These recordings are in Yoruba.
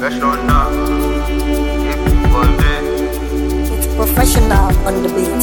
It's professional on the beat.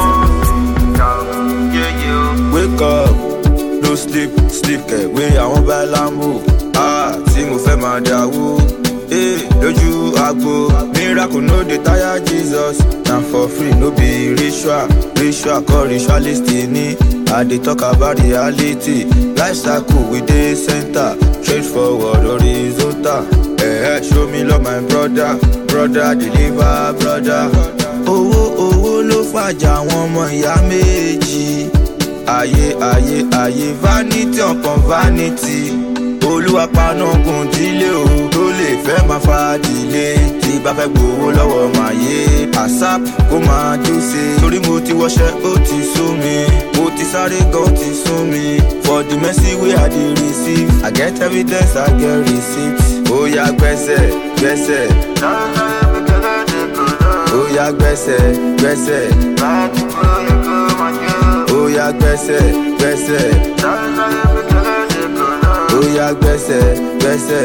Wake up, no sleep, way I won't buy Lambo. Tí mo fẹ́ máa dáwó. Lójú agbo, miracle no dey tire Jesus. Na for free, no be ritual call ritualist ni. I dey talk about reality. Life cycle we dey center, straightforward horizontal. Show me love my brother deliver brother. Owó ló fàjà àwọn ọmọ ìyá méjì. Ayé vanity upon vanity. Olúwa paná gun dílé o tó lè fẹ́ máa fa dílé. Tí bá fẹ́ gbowó lọ́wọ́ máa yé ASAP kó máa dúse. Torí mo ti wọṣẹ́ ó ti sú mi, mo ti sáré gan ó ti sún mi. For the mercy wey I dey receive, I get evidence, I get receipt. Oya gbẹ́sẹ̀. Oya gbẹ́sẹ̀. Oya gbẹ́sẹ̀. Oya gbẹ́sẹ̀.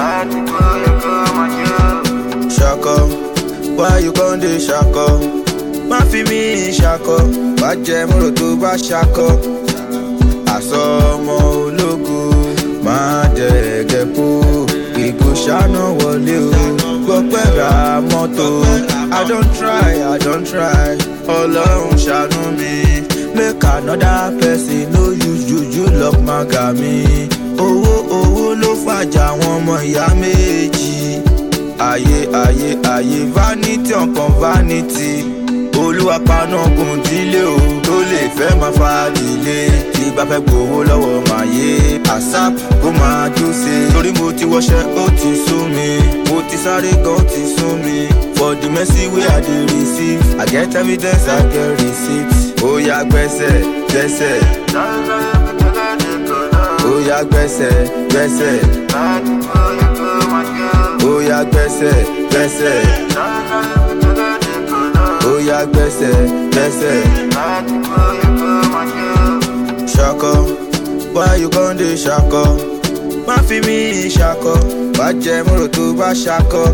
Ṣakọ, why you gon dey ṣakọ? Má fi mí ṣakọ, wá jẹ mọ́rò tó bá ṣakọ. Àsọ ọmọ ológo, máa jẹ ẹ̀gẹ́ pò. Ìgò ṣáná wọlé o, gbọ́pẹ́ ra mọ́tò. I don try, Ọlọ́run ṣàánú mi. Make another person no use juju lock maga mi. Owó ló fàjà àwọn ọmọ ìyá méjì. Ayé vanity upon vanity. Olúwa paná gun dílé o tó lè fẹ́ máa fa dílé. Tí bá fẹ́ gbowó lọ́wọ́ máa yé ASAP kó máa dúse. Torí mo ti wọṣẹ́ ó ti sú mi, mo ti sáré gan ó ti sún mi. For the mercy wey I dey receive, I get evidence, I get receipt. Oya gbẹ́sẹ̀. Oya gbẹ́sẹ̀. Oya gbẹ́sẹ̀. Oya gbẹ́sẹ̀. Ṣakọ, why you gon dey ṣakọ? Má fi mí ṣakọ, wá jẹ mọ́rò tó bá ṣakọ.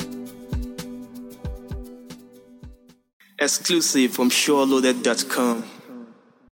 Exclusive from SureLoaded.com.